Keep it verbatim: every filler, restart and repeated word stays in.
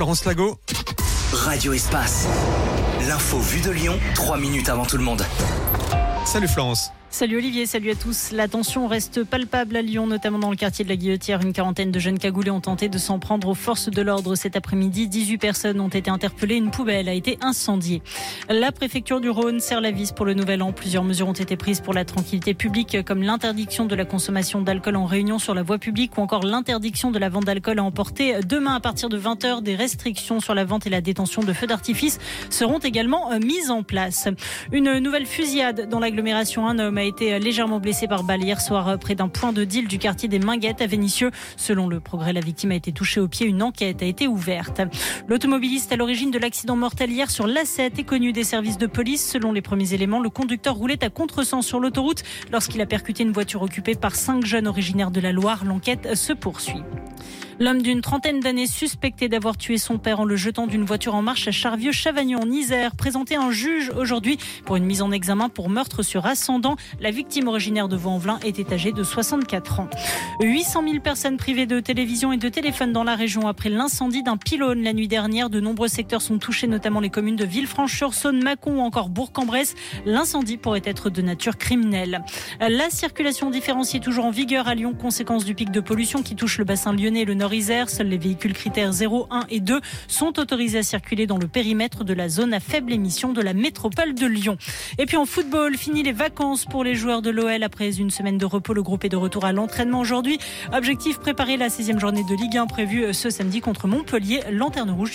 Florence Lago. Radio Espace. L'info vue de Lyon, trois minutes avant tout le monde. Salut Florence. Salut Olivier, salut à tous. La tension reste palpable à Lyon, notamment dans le quartier de la Guillotière. Une quarantaine de jeunes cagoulés ont tenté de s'en prendre aux forces de l'ordre cet après-midi. dix-huit personnes ont été interpellées. Une poubelle a été incendiée. La préfecture du Rhône serre la vis pour le nouvel an. Plusieurs mesures ont été prises pour la tranquillité publique, comme l'interdiction de la consommation d'alcool en réunion sur la voie publique ou encore l'interdiction de la vente d'alcool à emporter. Demain, à partir de vingt heures, des restrictions sur la vente et la détention de feux d'artifice seront également mises en place. Une nouvelle fusillade dans l'agglomération. Un homme a été légèrement blessé par balle hier soir près d'un point de deal du quartier des Minguettes à Vénissieux. Selon le Progrès, la victime a été touchée au pied. Une enquête a été ouverte. L'automobiliste à l'origine de l'accident mortel hier sur l'A sept est connu des services de police. Selon les premiers éléments, le conducteur roulait à contresens sur l'autoroute lorsqu'il a percuté une voiture occupée par cinq jeunes originaires de la Loire. L'enquête se poursuit. L'homme d'une trentaine d'années suspecté d'avoir tué son père en le jetant d'une voiture en marche à Charvieux-Chavagnon en Isère, présenté un juge aujourd'hui pour une mise en examen pour meurtre sur ascendant. La victime originaire de Vaux-en-Velin était âgée de soixante-quatre ans. huit cent mille personnes privées de télévision et de téléphone dans la région après l'incendie d'un pylône la nuit dernière. De nombreux secteurs sont touchés, notamment les communes de Villefranche-sur-Saône, Mâcon ou encore Bourg-en-Bresse. L'incendie pourrait être de nature criminelle. La circulation différenciée toujours en vigueur à Lyon, conséquence du pic de pollution qui touche le bassin lyonnais et le nord Isère. Seuls les véhicules critères zéro, un et deux sont autorisés à circuler dans le périmètre de la zone à faible émission de la métropole de Lyon. Et puis en football, fini les vacances pour les joueurs de l'O L. Après une semaine de repos, le groupe est de retour à l'entraînement aujourd'hui. Objectif, préparer la seizième journée de Ligue un prévue ce samedi contre Montpellier, Lanterne Rouge.